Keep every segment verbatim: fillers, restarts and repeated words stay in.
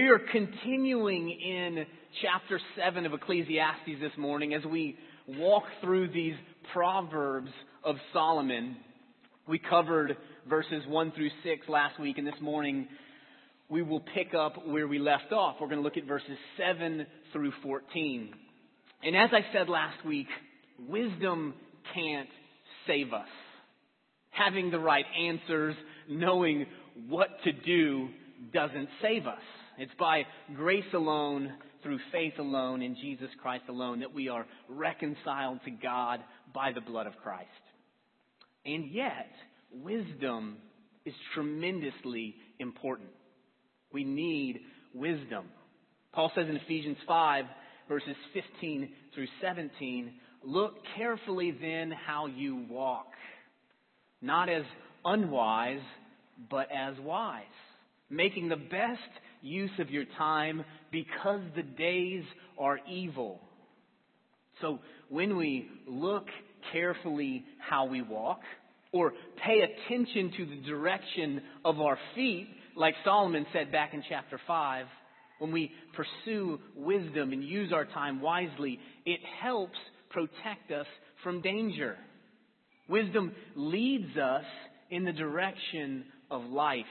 We are continuing in chapter seven of Ecclesiastes this morning as we walk through these Proverbs of Solomon. We covered verses one through six last week, and this morning we will pick up where we left off. We're going to look at verses seven through fourteen. And as I said last week, wisdom can't save us. Having the right answers, knowing what to do, doesn't save us. It's by grace alone, through faith alone, in Jesus Christ alone, that we are reconciled to God by the blood of Christ. And yet, wisdom is tremendously important. We need wisdom. Paul says in Ephesians five, verses fifteen through seventeen, "Look carefully then how you walk, not as unwise, but as wise, making the best use of your time, because the days are evil." So when we look carefully how we walk, or pay attention to the direction of our feet, like Solomon said back in chapter five, when we pursue wisdom and use our time wisely, it helps protect us from danger. Wisdom leads us in the direction of life.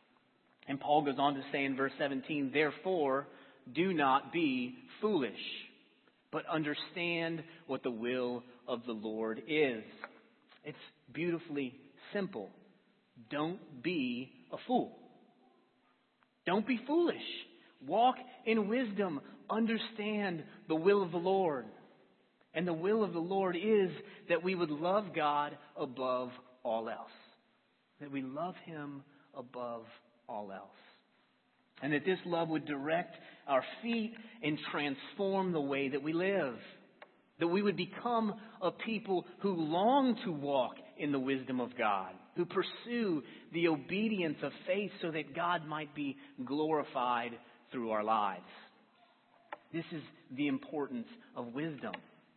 And Paul goes on to say in verse seventeen, "Therefore, do not be foolish, but understand what the will of the Lord is." It's beautifully simple. Don't be a fool. Don't be foolish. Walk in wisdom. Understand the will of the Lord. And the will of the Lord is that we would love God above all else. That we love Him above all else. And that this love would direct our feet and transform the way that we live. That we would become a people who long to walk in the wisdom of God, who pursue the obedience of faith so that God might be glorified through our lives. This is the importance of wisdom.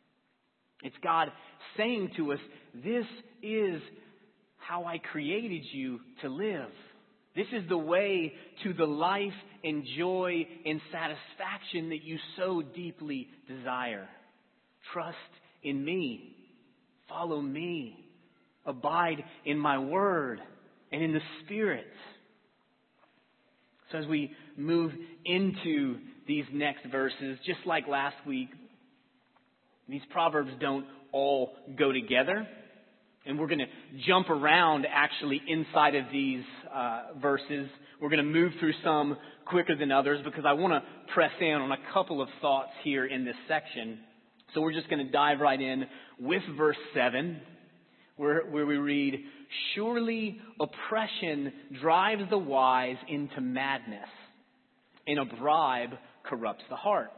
It's God saying to us, this is how I created you to live. This is the way to the life and joy and satisfaction that you so deeply desire. Trust in me. Follow me. Abide in my word and in the Spirit. So as we move into these next verses, just like last week, these proverbs don't all go together. And we're going to jump around actually inside of these uh, verses. We're going to move through some quicker than others because I want to press in on a couple of thoughts here in this section. So we're just going to dive right in with verse seven, where, where we read, "Surely oppression drives the wise into madness, and a bribe corrupts the heart."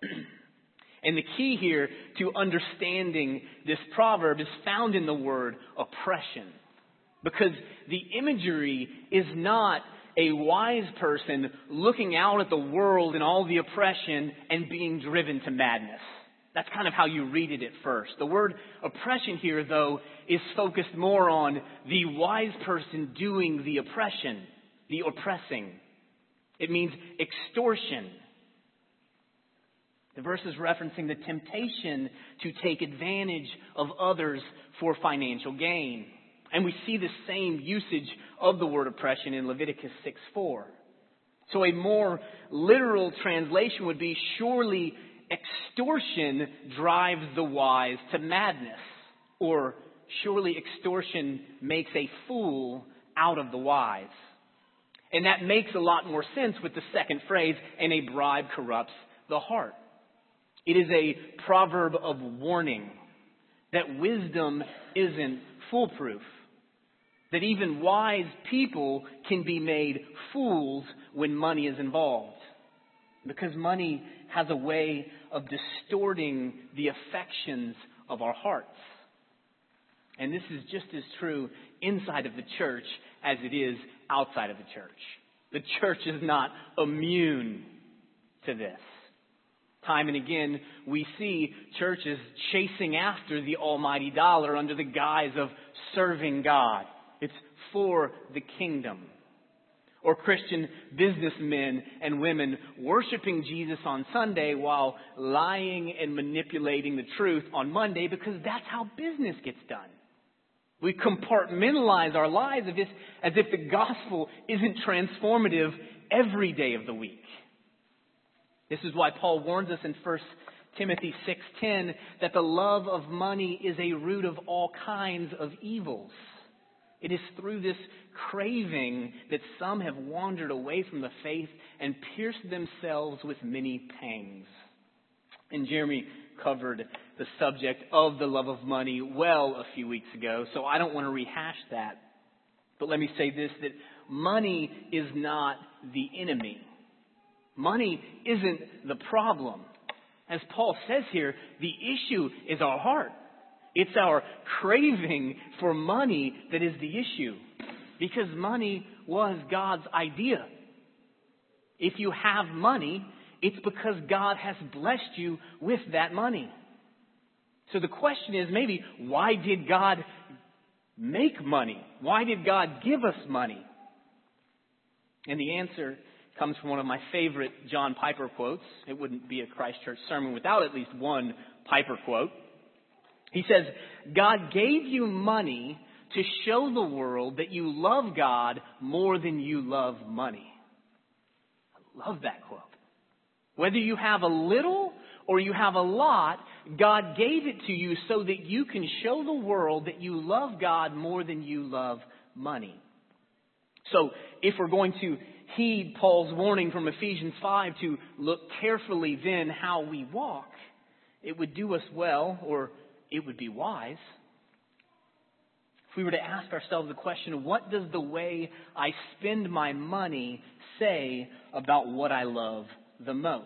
And the key here to understanding this proverb is found in the word oppression. Because the imagery is not a wise person looking out at the world and all the oppression and being driven to madness. That's kind of how you read it at first. The word oppression here, though, is focused more on the wise person doing the oppression, the oppressing. It means extortion. The verse is referencing the temptation to take advantage of others for financial gain. And we see the same usage of the word oppression in Leviticus six four. So a more literal translation would be, surely extortion drives the wise to madness. Or surely extortion makes a fool out of the wise. And that makes a lot more sense with the second phrase, and a bribe corrupts the heart. It is a proverb of warning that wisdom isn't foolproof. That even wise people can be made fools when money is involved. Because money has a way of distorting the affections of our hearts. And this is just as true inside of the church as it is outside of the church. The church is not immune to this. Time and again, we see churches chasing after the almighty dollar under the guise of serving God. It's for the kingdom. Or Christian businessmen and women worshiping Jesus on Sunday while lying and manipulating the truth on Monday, because that's how business gets done. We compartmentalize our lives as if, as if the gospel isn't transformative every day of the week. This is why Paul warns us in First Timothy six ten that the love of money is a root of all kinds of evils. It is through this craving that some have wandered away from the faith and pierced themselves with many pangs. And Jeremy covered the subject of the love of money well a few weeks ago, so I don't want to rehash that. But let me say this, that money is not the enemy. Money isn't the problem. As Paul says here, the issue is our heart. It's our craving for money that is the issue. Because money was God's idea. If you have money, it's because God has blessed you with that money. So the question is maybe, why did God make money? Why did God give us money? And the answer comes from one of my favorite John Piper quotes. It wouldn't be a Christ Church sermon without at least one Piper quote. He says, God gave you money to show the world that you love God more than you love money. I love that quote. Whether you have a little or you have a lot, God gave it to you so that you can show the world that you love God more than you love money. So if we're going to heed Paul's warning from Ephesians five to look carefully then how we walk, it would do us well, or it would be wise, if we were to ask ourselves the question, what does the way I spend my money say about what I love the most?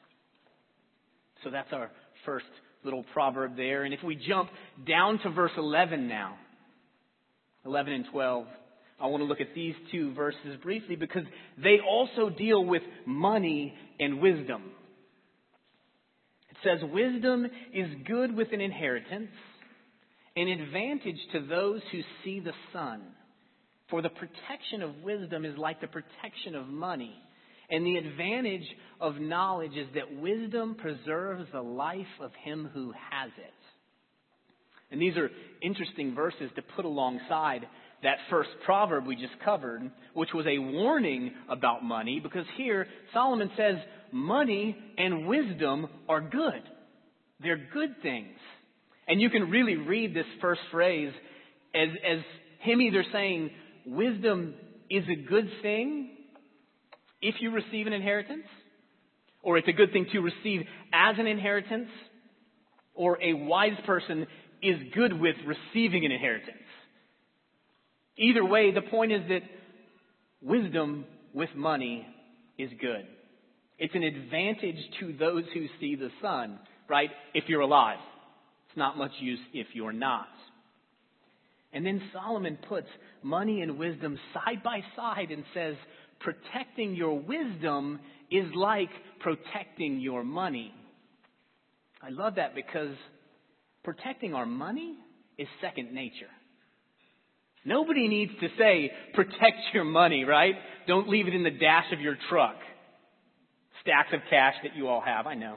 So that's our first little proverb there. And if we jump down to verse eleven now, eleven and twelve, I want to look at these two verses briefly because they also deal with money and wisdom. It says, wisdom is good with an inheritance, an advantage to those who see the sun. For the protection of wisdom is like the protection of money. And the advantage of knowledge is that wisdom preserves the life of him who has it. And these are interesting verses to put alongside that first proverb we just covered, which was a warning about money, because here Solomon says money and wisdom are good. They're good things. And you can really read this first phrase as, as him either saying wisdom is a good thing if you receive an inheritance, or it's a good thing to receive as an inheritance, or a wise person is good with receiving an inheritance. Either way, the point is that wisdom with money is good. It's an advantage to those who see the sun, right? If you're alive. It's not much use if you're not. And then Solomon puts money and wisdom side by side and says, protecting your wisdom is like protecting your money. I love that because protecting our money is second nature. Nobody needs to say, protect your money, right? Don't leave it in the dash of your truck. Stacks of cash that you all have, I know.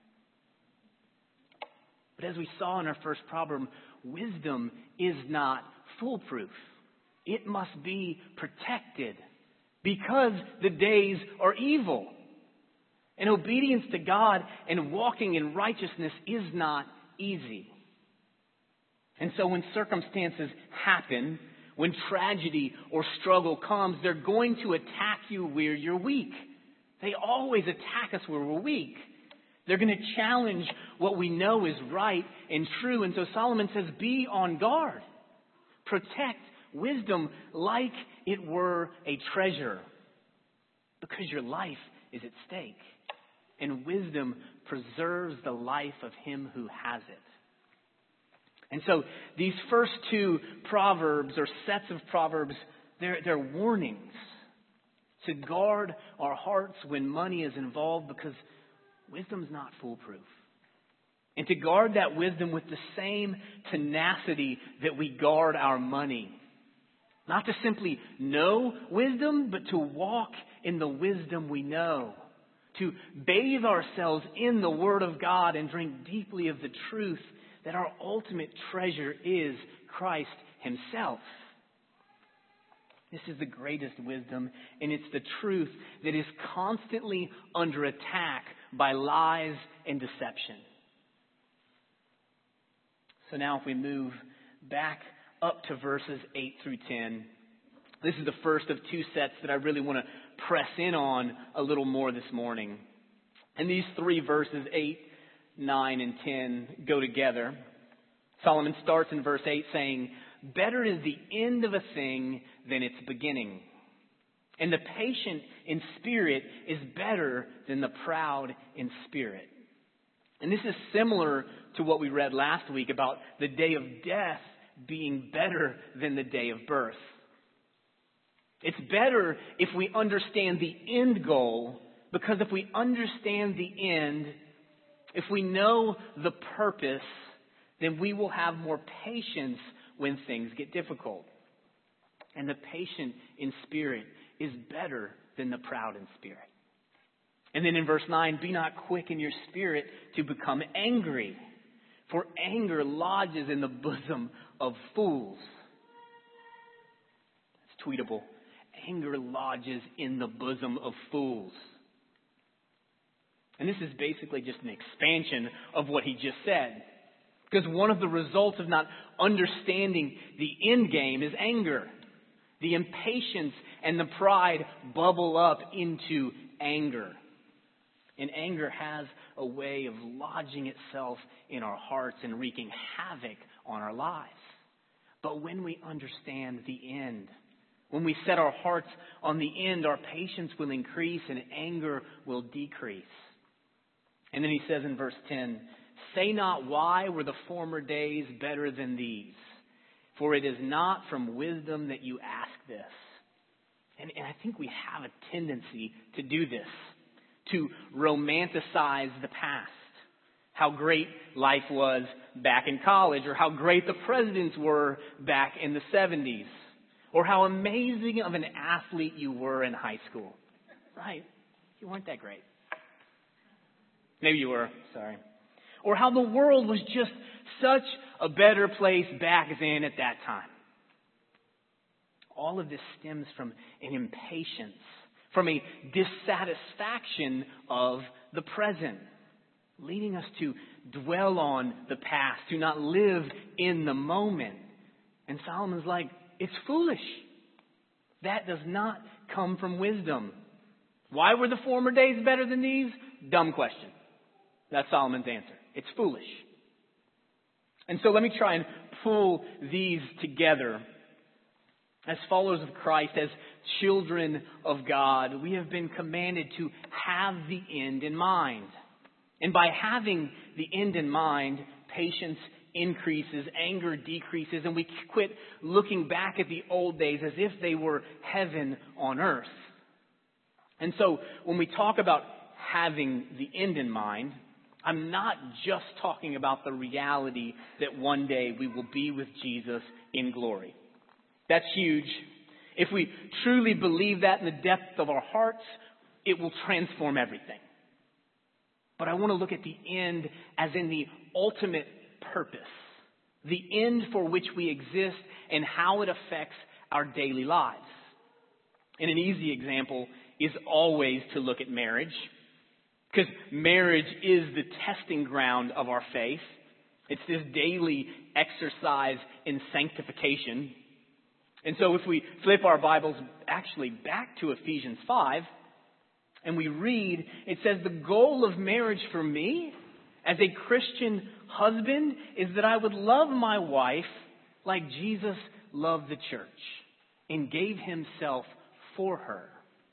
But as we saw in our first proverb, wisdom is not foolproof. It must be protected because the days are evil. And obedience to God and walking in righteousness is not easy. And so when circumstances happen, when tragedy or struggle comes, they're going to attack you where you're weak. They always attack us where we're weak. They're going to challenge what we know is right and true. And so Solomon says, be on guard. Protect wisdom like it were a treasure, because your life is at stake. And wisdom preserves the life of him who has it. And so these first two proverbs or sets of proverbs, they're, they're warnings to guard our hearts when money is involved, because wisdom's not foolproof. And to guard that wisdom with the same tenacity that we guard our money. Not to simply know wisdom, but to walk in the wisdom we know. To bathe ourselves in the Word of God and drink deeply of the truth that our ultimate treasure is Christ Himself. This is the greatest wisdom, and it's the truth that is constantly under attack by lies and deception. So now if we move back up to verses eight through ten, this is the first of two sets that I really want to press in on a little more this morning. And these three verses, eight, nine, and ten, go together. Solomon starts in verse eight saying, "Better is the end of a thing than its beginning. And the patient in spirit is better than the proud in spirit." And this is similar to what we read last week about the day of death being better than the day of birth. It's better if we understand the end goal, because if we understand the end, if we know the purpose, then we will have more patience when things get difficult. And the patient in spirit is better than the proud in spirit. And then in verse nine, "Be not quick in your spirit to become angry, for anger lodges in the bosom of fools." It's tweetable. Anger lodges in the bosom of fools. And this is basically just an expansion of what he just said. Because one of the results of not understanding the end game is anger. The impatience and the pride bubble up into anger. And anger has a way of lodging itself in our hearts and wreaking havoc on our lives. But when we understand the end, when we set our hearts on the end, our patience will increase and anger will decrease. And then he says in verse ten, "Say not, why were the former days better than these? For it is not from wisdom that you ask this." And, and I think we have a tendency to do this, to romanticize the past. How great life was back in college, or how great the presidents were back in the seventies, or how amazing of an athlete you were in high school. Right? You weren't that great. Maybe you were, sorry. Or how the world was just such a better place back then at that time. All of this stems from an impatience, from a dissatisfaction of the present, leading us to dwell on the past, to not live in the moment. And Solomon's like, it's foolish. That does not come from wisdom. Why were the former days better than these? Dumb question. That's Solomon's answer. It's foolish. And so let me try and pull these together. As followers of Christ, as children of God, we have been commanded to have the end in mind. And by having the end in mind, patience increases, anger decreases, and we quit looking back at the old days as if they were heaven on earth. And so when we talk about having the end in mind, I'm not just talking about the reality that one day we will be with Jesus in glory. That's huge. If we truly believe that in the depth of our hearts, it will transform everything. But I want to look at the end as in the ultimate purpose, the end for which we exist and how it affects our daily lives. And an easy example is always to look at marriage. Because marriage is the testing ground of our faith. It's this daily exercise in sanctification. And so if we flip our Bibles actually back to Ephesians five, and we read, it says, "The goal of marriage for me as a Christian husband is that I would love my wife like Jesus loved the church and gave himself for her.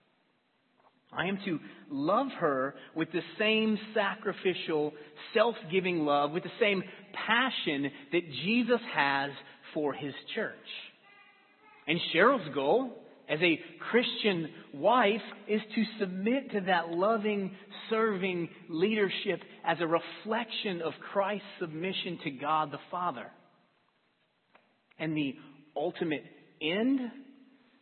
I am to love her with the same sacrificial, self-giving love, with the same passion that Jesus has for his church." And Cheryl's goal as a Christian wife is to submit to that loving, serving leadership as a reflection of Christ's submission to God the Father. And the ultimate end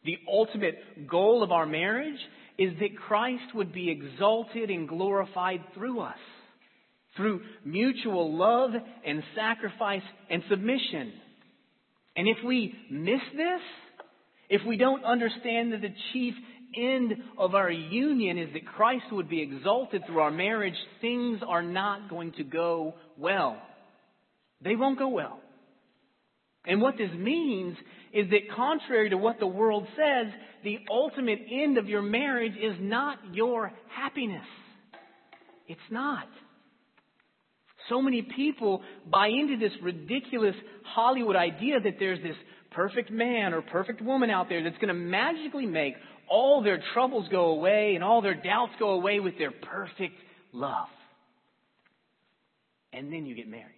The ultimate goal of our marriage is that Christ would be exalted and glorified through us, through mutual love and sacrifice and submission. And if we miss this, if we don't understand that the chief end of our union is that Christ would be exalted through our marriage, things are not going to go well. They won't go well. And what this means is that contrary to what the world says, the ultimate end of your marriage is not your happiness. It's not. So many people buy into this ridiculous Hollywood idea that there's this perfect man or perfect woman out there that's going to magically make all their troubles go away and all their doubts go away with their perfect love. And then you get married.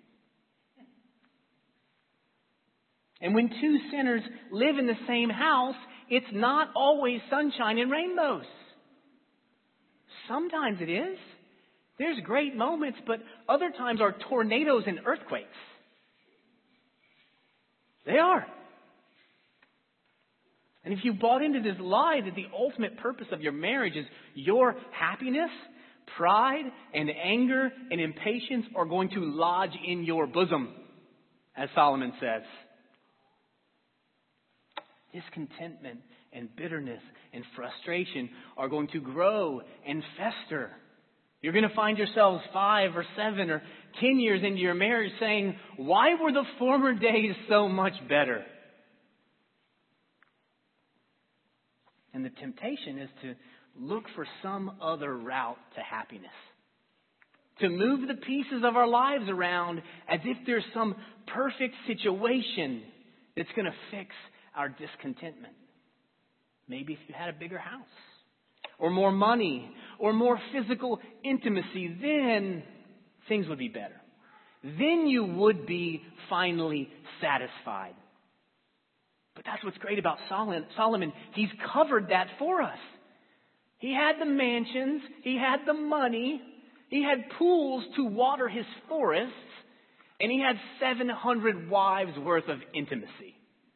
And when two sinners live in the same house, it's not always sunshine and rainbows. Sometimes it is. There's great moments, but other times are tornadoes and earthquakes. They are. And if you bought into this lie that the ultimate purpose of your marriage is your happiness, pride and anger and impatience are going to lodge in your bosom, as Solomon says. Discontentment and bitterness and frustration are going to grow and fester. You're going to find yourselves five or seven or ten years into your marriage saying, why were the former days so much better? And the temptation is to look for some other route to happiness. To move the pieces of our lives around as if there's some perfect situation that's going to fix our discontentment. Maybe if you had a bigger house, or more money, or more physical intimacy, then things would be better. Then you would be finally satisfied. But that's what's great about Solomon. He's covered that for us. He had the mansions, he had the money, he had pools to water his forests, and he had seven hundred wives worth of intimacy.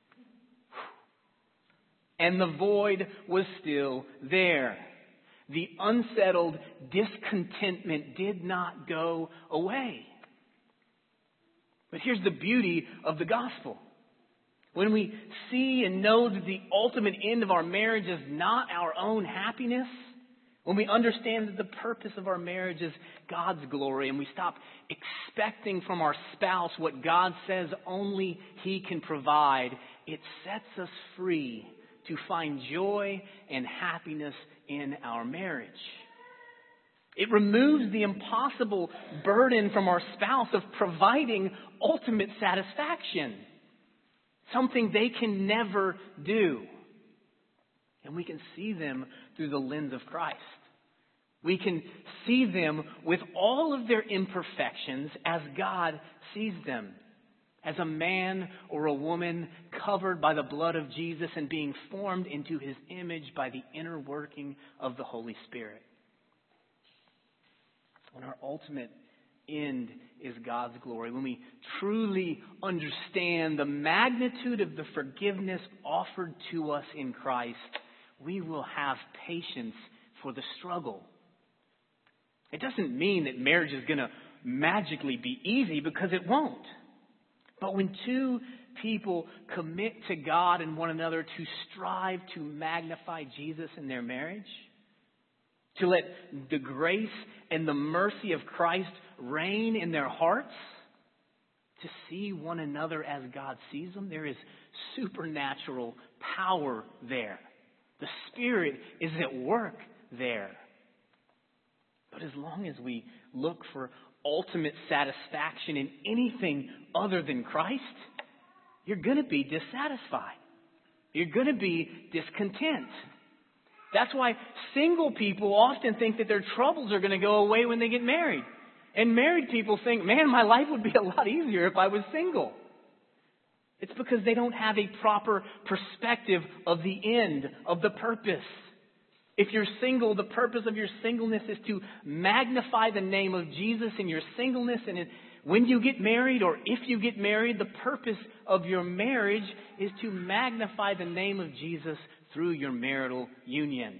And the void was still there. The unsettled discontentment did not go away. But here's the beauty of the gospel. When we see and know that the ultimate end of our marriage is not our own happiness, when we understand that the purpose of our marriage is God's glory, and we stop expecting from our spouse what God says only He can provide, it sets us free to find joy and happiness in our marriage. It removes the impossible burden from our spouse of providing ultimate satisfaction, something they can never do. And we can see them through the lens of Christ. We can see them with all of their imperfections as God sees them. As a man or a woman covered by the blood of Jesus and being formed into His image by the inner working of the Holy Spirit. When our ultimate end is God's glory, when we truly understand the magnitude of the forgiveness offered to us in Christ, we will have patience for the struggle. It doesn't mean that marriage is going to magically be easy, because it won't. But when two people commit to God and one another to strive to magnify Jesus in their marriage, to let the grace and the mercy of Christ reign in their hearts, to see one another as God sees them, there is supernatural power there. The Spirit is at work there. But as long as we look for ultimate satisfaction in anything other than Christ, you're going to be dissatisfied. You're going to be discontent. That's why single people often think that their troubles are going to go away when they get married. And married people think, man, my life would be a lot easier if I was single. It's because they don't have a proper perspective of the end, of the purpose. If you're single, the purpose of your singleness is to magnify the name of Jesus in your singleness. And when you get married, or if you get married, the purpose of your marriage is to magnify the name of Jesus through your marital union.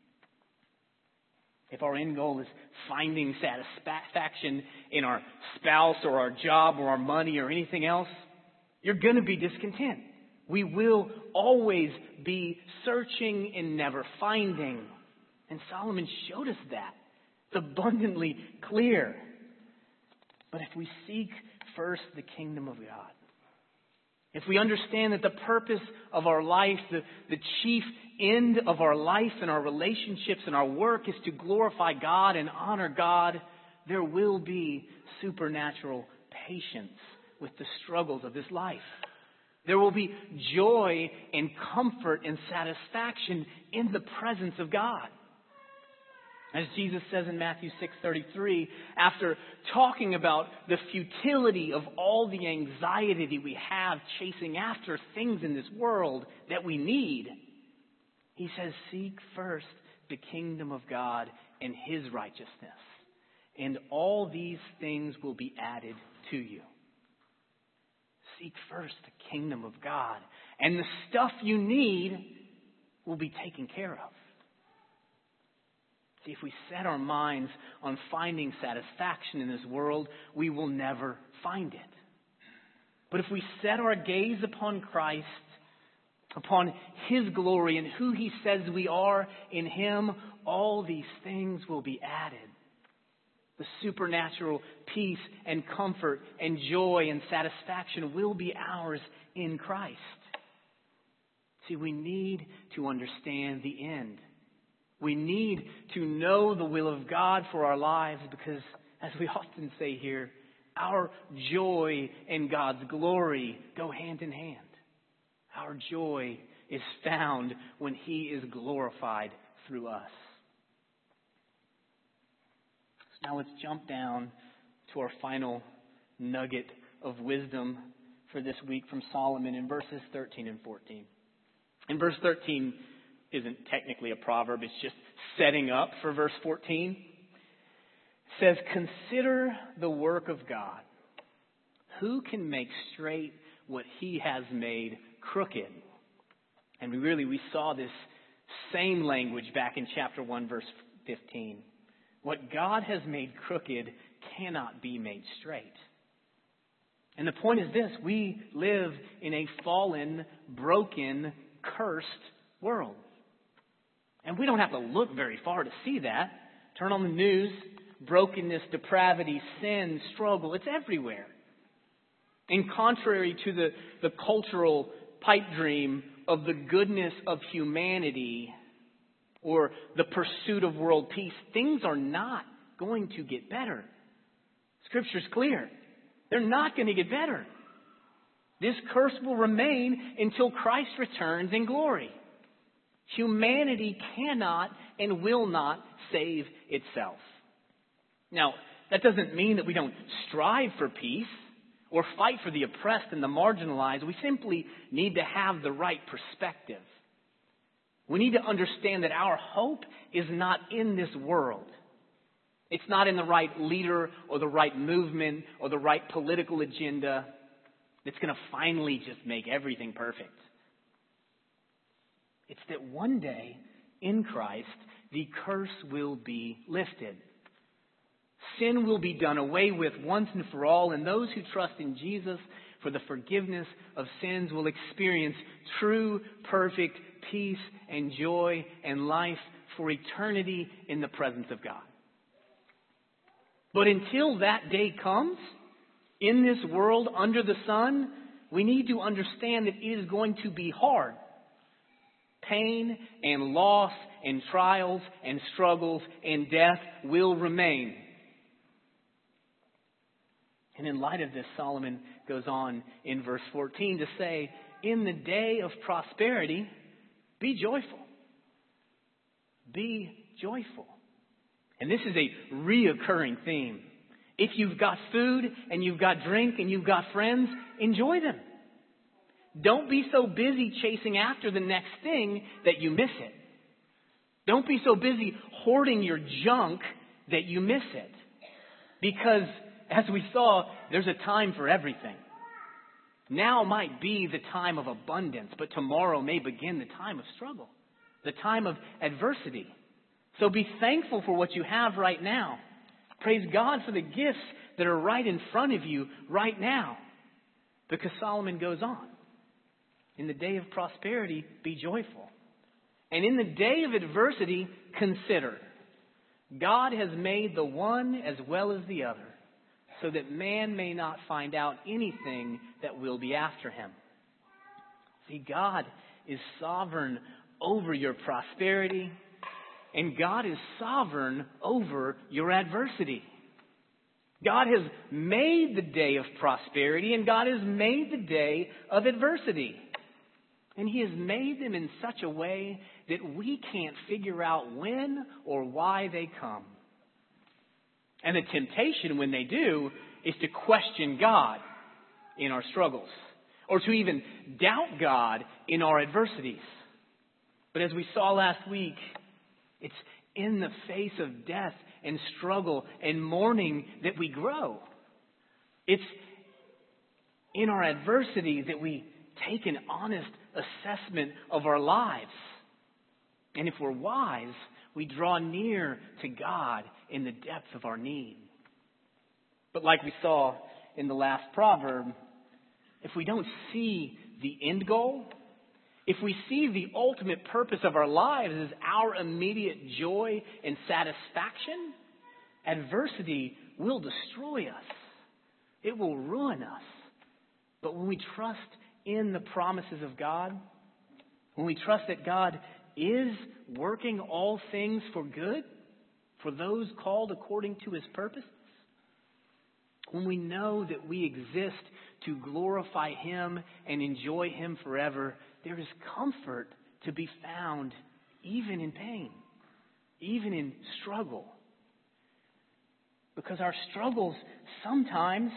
If our end goal is finding satisfaction in our spouse or our job or our money or anything else, you're going to be discontent. We will always be searching and never finding. And Solomon showed us that. It's abundantly clear. But if we seek first the kingdom of God, if we understand that the purpose of our life, the, the chief end of our life and our relationships and our work is to glorify God and honor God, there will be supernatural patience with the struggles of this life. There will be joy and comfort and satisfaction in the presence of God. As Jesus says in Matthew six thirty-three, after talking about the futility of all the anxiety we have chasing after things in this world that we need, He says, seek first the kingdom of God and His righteousness, and all these things will be added to you. Seek first the kingdom of God, and the stuff you need will be taken care of. See, if we set our minds on finding satisfaction in this world, we will never find it. But if we set our gaze upon Christ, upon His glory and who He says we are in Him, all these things will be added. The supernatural peace and comfort and joy and satisfaction will be ours in Christ. See, we need to understand the end. We need to know the will of God for our lives because, as we often say here, our joy and God's glory go hand in hand. Our joy is found when He is glorified through us. So now let's jump down to our final nugget of wisdom for this week from Solomon in verses thirteen and fourteen. In verse thirteen, isn't technically a proverb, it's just setting up for verse fourteen. It says, consider the work of God. Who can make straight what He has made crooked? And we really, we saw this same language back in chapter one, verse fifteen. What God has made crooked cannot be made straight. And the point is this, we live in a fallen, broken, cursed world. And we don't have to look very far to see that. Turn on the news, brokenness, depravity, sin, struggle, it's everywhere. And contrary to the, the cultural pipe dream of the goodness of humanity or the pursuit of world peace, things are not going to get better. Scripture's clear. They're not going to get better. This curse will remain until Christ returns in glory. Humanity cannot and will not save itself. Now, that doesn't mean that we don't strive for peace or fight for the oppressed and the marginalized. We simply need to have the right perspective. We need to understand that our hope is not in this world. It's not in the right leader or the right movement or the right political agenda that's going to finally just make everything perfect. It's that one day, in Christ, the curse will be lifted. Sin will be done away with once and for all, and those who trust in Jesus for the forgiveness of sins will experience true, perfect peace and joy and life for eternity in the presence of God. But until that day comes, in this world under the sun, we need to understand that it is going to be hard. Pain and loss and trials and struggles and death will remain. And in light of this, Solomon goes on in verse fourteen to say, in the day of prosperity, be joyful. Be joyful. And this is a reoccurring theme. If you've got food and you've got drink and you've got friends, enjoy them. Don't be so busy chasing after the next thing that you miss it. Don't be so busy hoarding your junk that you miss it. Because, as we saw, there's a time for everything. Now might be the time of abundance, but tomorrow may begin the time of struggle. the time of adversity. So be thankful for what you have right now. Praise God for the gifts that are right in front of you right now. Because Solomon goes on. In the day of prosperity, be joyful. And in the day of adversity, consider. God has made the one as well as the other, so that man may not find out anything that will be after him. See, God is sovereign over your prosperity, and God is sovereign over your adversity. God has made the day of prosperity, and God has made the day of adversity. And He has made them in such a way that we can't figure out when or why they come. And the temptation when they do is to question God in our struggles, or to even doubt God in our adversities. But as we saw last week, it's in the face of death and struggle and mourning that we grow. It's in our adversity that we take an honest assessment of our lives. And if we're wise, we draw near to God in the depth of our need. But like we saw in the last proverb, if we don't see the end goal, if we see the ultimate purpose of our lives as our immediate joy and satisfaction, adversity will destroy us. It will ruin us. But when we trust in the promises of God, when we trust that God is working all things for good, for those called according to His purpose, when we know that we exist to glorify Him and enjoy Him forever, there is comfort to be found even in pain, even in struggle. Because our struggles sometimes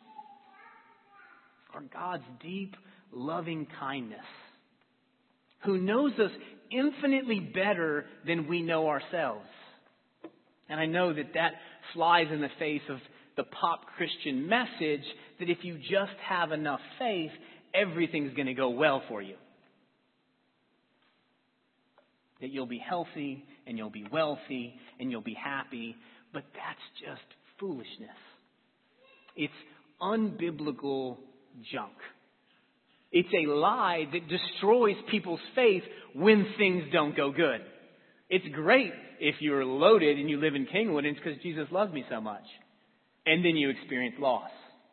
are God's deep, loving kindness, who knows us infinitely better than we know ourselves. And I know that that flies in the face of the pop Christian message that if you just have enough faith, everything's going to go well for you. That you'll be healthy and you'll be wealthy and you'll be happy. But that's just foolishness. It's unbiblical junk. It's a lie that destroys people's faith when things don't go good. It's great if you're loaded and you live in Kingwood and it's because Jesus loves me so much. And then you experience loss.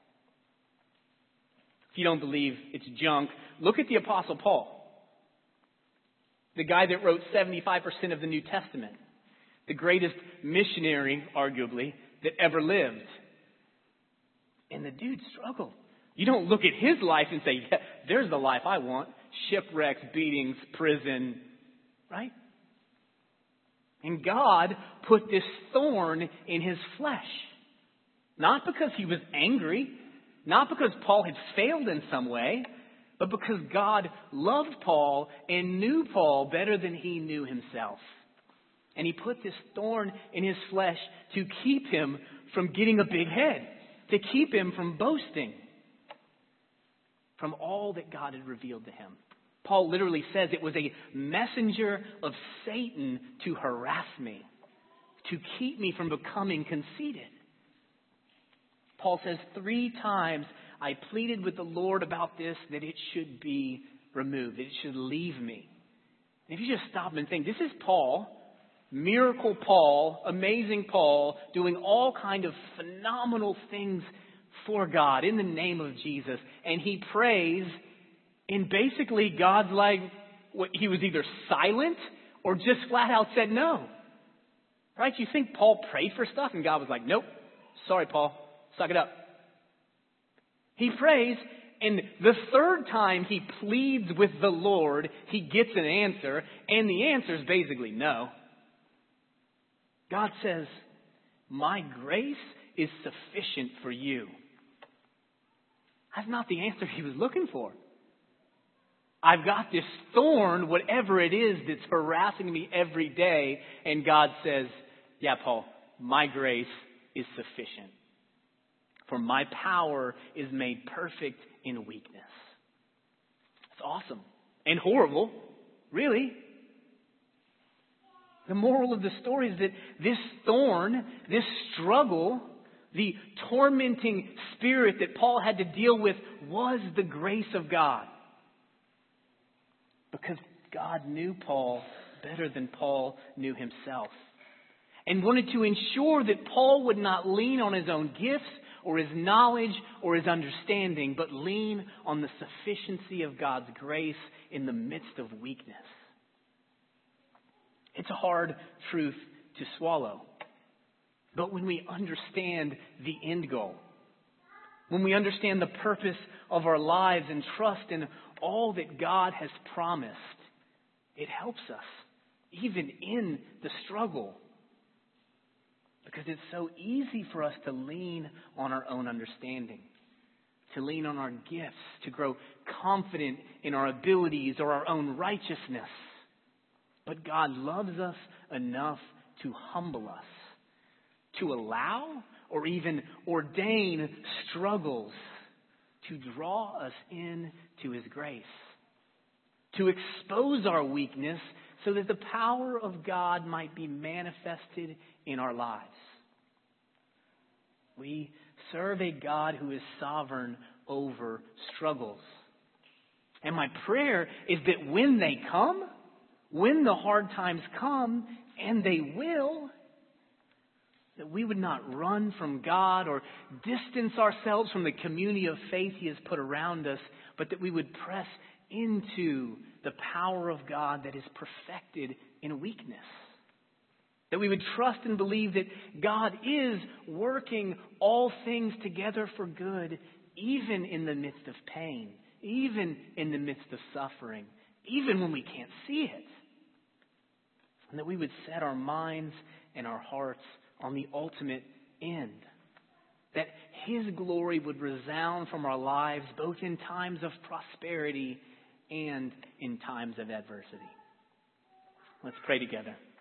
If you don't believe it's junk, look at the Apostle Paul. The guy that wrote seventy-five percent of the New Testament. The greatest missionary, arguably, that ever lived. And the dude struggled. You don't look at his life and say, yeah, there's the life I want. Shipwrecks, beatings, prison, right? And God put this thorn in his flesh. Not because he was angry, not because Paul had failed in some way, but because God loved Paul and knew Paul better than he knew himself. And he put this thorn in his flesh to keep him from getting a big head, to keep him from boasting from all that God had revealed to him. Paul literally says it was a messenger of Satan to harass me, to keep me from becoming conceited. Paul says, three times I pleaded with the Lord about this, that it should be removed, that it should leave me. And if you just stop and think, this is Paul, miracle Paul, amazing Paul, doing all kind of phenomenal things for God in the name of Jesus. And he prays, and basically God's like, what, he was either silent or just flat out said no. Right? You think Paul prayed for stuff and God was like, nope, sorry Paul, suck it up. He prays, and the third time he pleads with the Lord, he gets an answer, and the answer is basically no. God says, my grace is sufficient for you. That's not the answer he was looking for. I've got this thorn, whatever it is, that's harassing me every day, and God says, yeah, Paul, my grace is sufficient. For my power is made perfect in weakness. It's awesome. And horrible. Really. The moral of the story is that this thorn, this struggle, the tormenting spirit that Paul had to deal with was the grace of God. Because God knew Paul better than Paul knew himself. And wanted to ensure that Paul would not lean on his own gifts or his knowledge or his understanding, but lean on the sufficiency of God's grace in the midst of weakness. It's a hard truth to swallow. But when we understand the end goal, when we understand the purpose of our lives and trust in all that God has promised, it helps us, even in the struggle. Because it's so easy for us to lean on our own understanding, to lean on our gifts, to grow confident in our abilities or our own righteousness. But God loves us enough to humble us, to allow or even ordain struggles to draw us in to His grace, to expose our weakness so that the power of God might be manifested in our lives. We serve a God who is sovereign over struggles. And my prayer is that when they come, when the hard times come, and they will, that we would not run from God or distance ourselves from the community of faith He has put around us, but that we would press into the power of God that is perfected in weakness. That we would trust and believe that God is working all things together for good, even in the midst of pain, even in the midst of suffering, even when we can't see it. And that we would set our minds and our hearts on the ultimate end. That His glory would resound from our lives, both in times of prosperity and in times of adversity. Let's pray together.